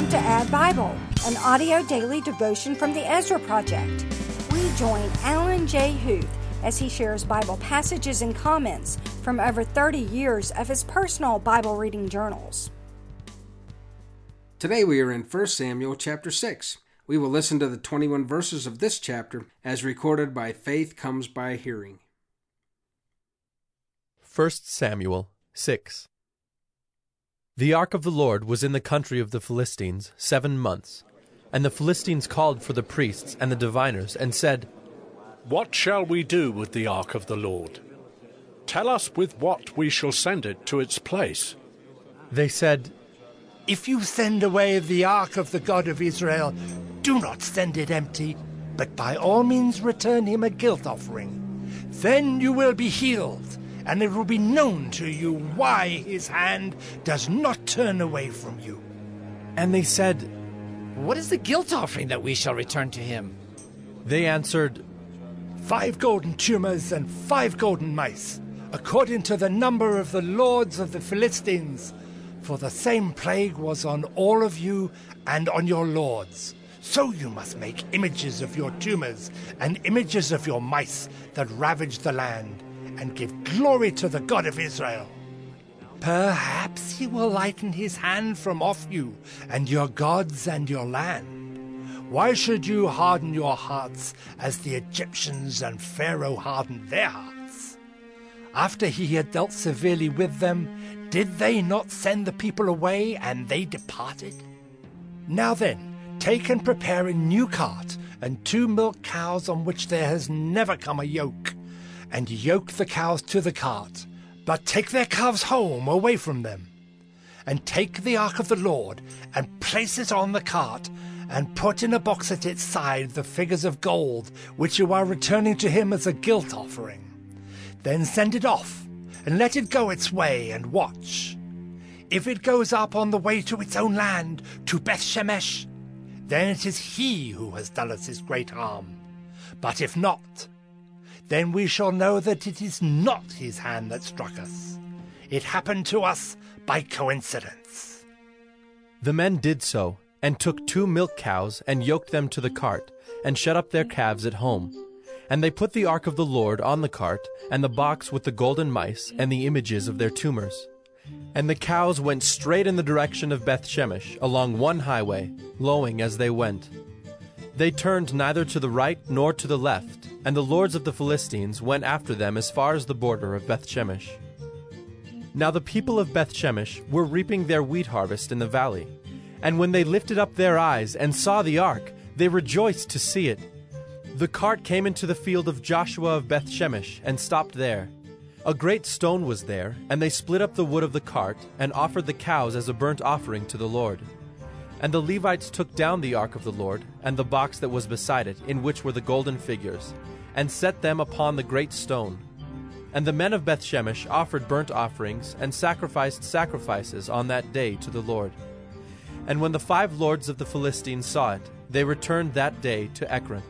to Add Bible, an audio daily devotion from the Ezra Project. We join Alan J. Huth as he shares Bible passages and comments from over 30 years of his personal Bible reading journals. Today we are in 1 Samuel chapter 6. We will listen to the 21 verses of this chapter as recorded by Faith Comes by Hearing. 1 Samuel 6. The ark of the Lord was in the country of the Philistines 7 months. And the Philistines called for the priests and the diviners and said, "What shall we do with the ark of the Lord? Tell us with what we shall send it to its place." They said, "If you send away the ark of the God of Israel, do not send it empty, but by all means return him a guilt offering. Then you will be healed, and it will be known to you why his hand does not turn away from you." And they said, "What is the guilt offering that we shall return to him?" They answered, 5 golden tumors and 5 golden mice, according to the number of the lords of the Philistines. For the same plague was on all of you and on your lords. So you must make images of your tumors and images of your mice that ravage the land, and give glory to the God of Israel. Perhaps he will lighten his hand from off you and your gods and your land. Why should you harden your hearts as the Egyptians and Pharaoh hardened their hearts? After he had dealt severely with them, did they not send the people away and they departed? Now then, take and prepare a new cart and 2 milk cows on which there has never come a yoke, and yoke the cows to the cart, but take their calves home away from them. And take the ark of the Lord, and place it on the cart, and put in a box at its side the figures of gold, which you are returning to him as a guilt offering. Then send it off, and let it go its way, and watch. If it goes up on the way to its own land, to Beth Shemesh, then it is he who has done us this great harm. But if not, then we shall know that it is not his hand that struck us. It happened to us by coincidence." The men did so, and took 2 milk cows, and yoked them to the cart, and shut up their calves at home. And they put the ark of the Lord on the cart, and the box with the golden mice, and the images of their tumors. And the cows went straight in the direction of Beth Shemesh, along one highway, lowing as they went. They turned neither to the right nor to the left, and the lords of the Philistines went after them as far as the border of Beth Shemesh. Now the people of Beth Shemesh were reaping their wheat harvest in the valley. And when they lifted up their eyes and saw the ark, they rejoiced to see it. The cart came into the field of Joshua of Beth Shemesh and stopped there. A great stone was there, and they split up the wood of the cart and offered the cows as a burnt offering to the Lord. And the Levites took down the ark of the Lord and the box that was beside it, in which were the golden figures, and set them upon the great stone. And the men of Beth Shemesh offered burnt offerings and sacrificed sacrifices on that day to the Lord. And when the 5 lords of the Philistines saw it, they returned that day to Ekron.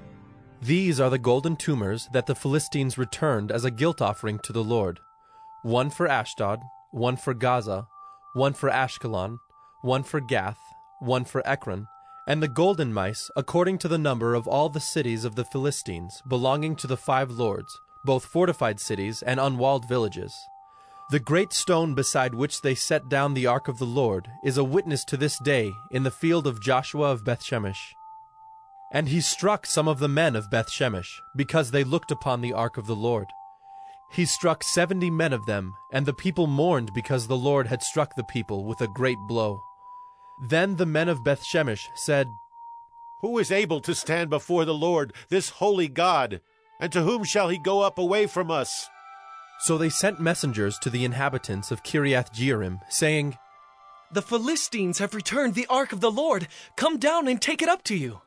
These are the golden tumors that the Philistines returned as a guilt offering to the Lord: 1 for Ashdod, 1 for Gaza, 1 for Ashkelon, 1 for Gath, 1 for Ekron, and the golden mice according to the number of all the cities of the Philistines, belonging to the 5 lords, both fortified cities and unwalled villages. The great stone beside which they set down the ark of the Lord is a witness to this day in the field of Joshua of Beth Shemesh. And he struck some of the men of Beth Shemesh, because they looked upon the ark of the Lord. He struck 70 men of them, and the people mourned because the Lord had struck the people with a great blow. Then the men of Beth Shemesh said, "Who is able to stand before the Lord, this holy God? And to whom shall he go up away from us?" So they sent messengers to the inhabitants of Kiriath Jearim, saying, "The Philistines have returned the ark of the Lord. Come down and take it up to you."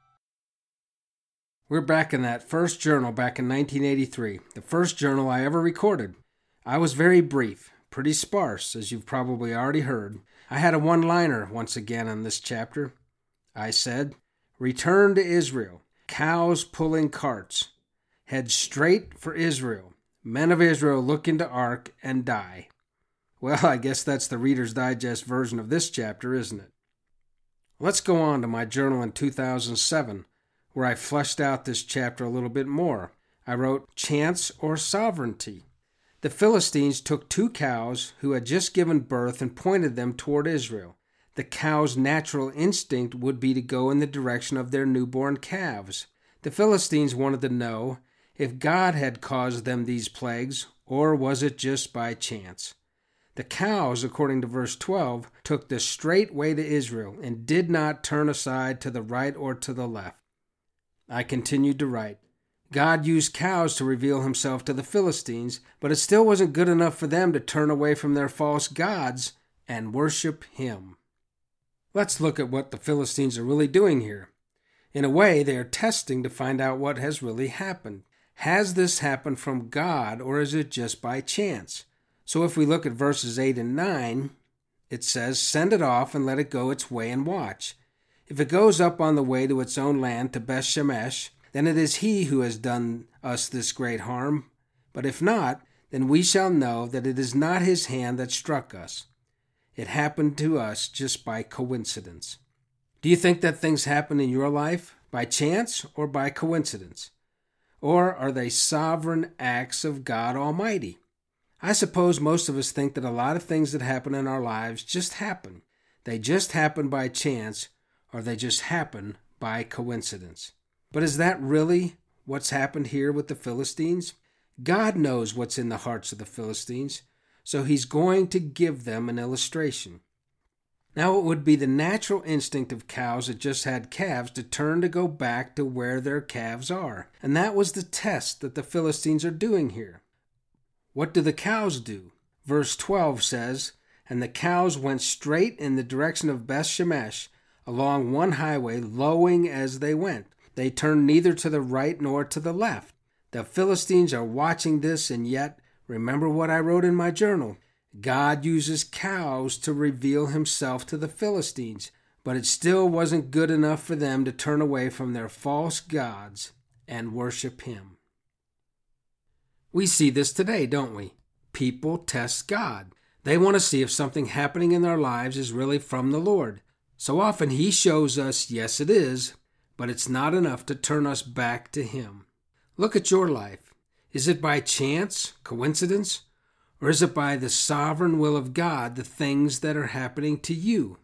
We're back in that first journal back in 1983, the first journal I ever recorded. I was very brief, pretty sparse, as you've probably already heard. I had a one-liner once again in this chapter. I said, "Return to Israel, cows pulling carts. Head straight for Israel. Men of Israel look into ark and die." Well, I guess that's the Reader's Digest version of this chapter, isn't it? Let's go on to my journal in 2007, where I fleshed out this chapter a little bit more. I wrote, Chance or Sovereignty. The Philistines took 2 cows who had just given birth and pointed them toward Israel. The cows' natural instinct would be to go in the direction of their newborn calves. The Philistines wanted to know if God had caused them these plagues, or was it just by chance? The cows, according to verse 12, took the straight way to Israel and did not turn aside to the right or to the left. I continued to write, God used cows to reveal himself to the Philistines, but it still wasn't good enough for them to turn away from their false gods and worship him. Let's look at what the Philistines are really doing here. In a way, they are testing to find out what has really happened. Has this happened from God, or is it just by chance? So if we look at verses 8 and 9, it says, Send it off and let it go its way and watch. If it goes up on the way to its own land, to Beth Shemesh, then it is he who has done us this great harm. But if not, then we shall know that it is not his hand that struck us. It happened to us just by coincidence. Do you think that things happen in your life by chance or by coincidence? Or are they sovereign acts of God Almighty? I suppose most of us think that a lot of things that happen in our lives just happen. They just happen by chance, or they just happen by coincidence. But is that really what's happened here with the Philistines? God knows what's in the hearts of the Philistines, so he's going to give them an illustration. Now it would be the natural instinct of cows that just had calves to turn to go back to where their calves are. And that was the test that the Philistines are doing here. What do the cows do? Verse 12 says, And the cows went straight in the direction of Beth Shemesh, along one highway, lowing as they went. They turned neither to the right nor to the left. The Philistines are watching this, and yet, remember what I wrote in my journal. God uses cows to reveal himself to the Philistines, but it still wasn't good enough for them to turn away from their false gods and worship him. We see this today, don't we? People test God. They want to see if something happening in their lives is really from the Lord. So often he shows us, yes, it is, but it's not enough to turn us back to him. Look at your life. Is it by chance, coincidence, or is it by the sovereign will of God, the things that are happening to you?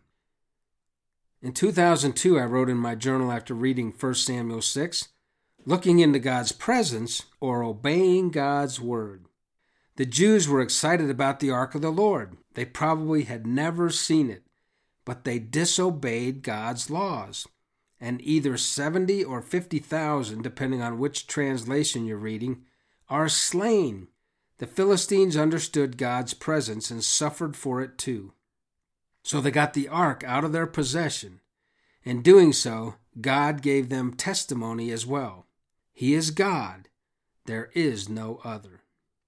In 2002, I wrote in my journal after reading 1 Samuel 6, looking into God's presence or obeying God's word. The Jews were excited about the ark of the Lord. They probably had never seen it, but they disobeyed God's laws. And either 70 or 50,000, depending on which translation you're reading, are slain. The Philistines understood God's presence and suffered for it too. So they got the ark out of their possession. In doing so, God gave them testimony as well. He is God. There is no other.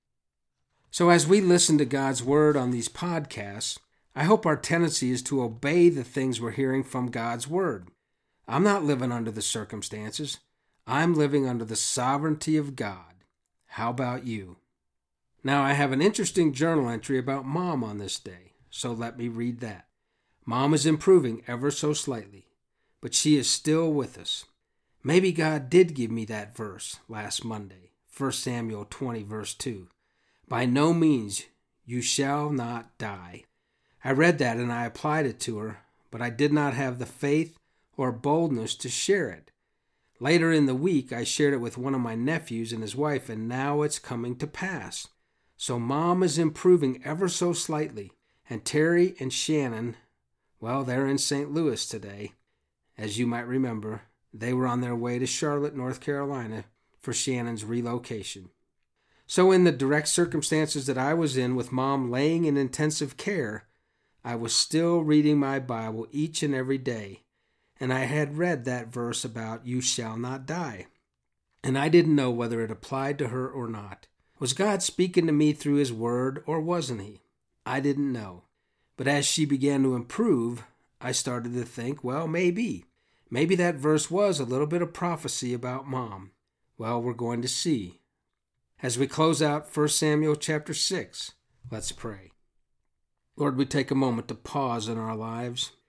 So as we listen to God's word on these podcasts, I hope our tendency is to obey the things we're hearing from God's word. I'm not living under the circumstances. I'm living under the sovereignty of God. How about you? Now, I have an interesting journal entry about Mom on this day, so let me read that. Mom is improving ever so slightly, but she is still with us. Maybe God did give me that verse last Monday, 1 Samuel 20, verse 2. By no means you shall not die. I read that and I applied it to her, but I did not have the faith or boldness to share it. Later in the week, I shared it with one of my nephews and his wife, and now it's coming to pass. So Mom is improving ever so slightly, and Terry and Shannon, well, they're in St. Louis today. As you might remember, they were on their way to Charlotte, North Carolina for Shannon's relocation. So in the direct circumstances that I was in with Mom laying in intensive care, I was still reading my Bible each and every day. And I had read that verse about you shall not die. And I didn't know whether it applied to her or not. Was God speaking to me through his word or wasn't he? I didn't know. But as she began to improve, I started to think, well, maybe that verse was a little bit of prophecy about Mom. Well, we're going to see. As we close out 1 Samuel chapter 6, let's pray. Lord, we take a moment to pause in our lives.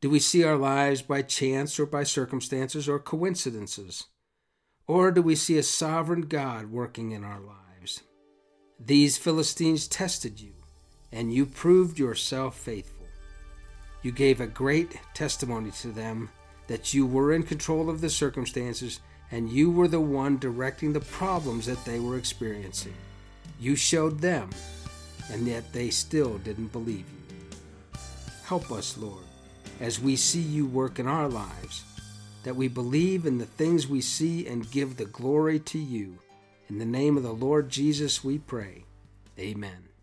Do we see our lives by chance or by circumstances or coincidences? Or do we see a sovereign God working in our lives? These Philistines tested you, and you proved yourself faithful. You gave a great testimony to them that you were in control of the circumstances and you were the one directing the problems that they were experiencing. You showed them, and yet they still didn't believe you. Help us, Lord, as we see you work in our lives, that we believe in the things we see and give the glory to you. In the name of the Lord Jesus we pray. Amen.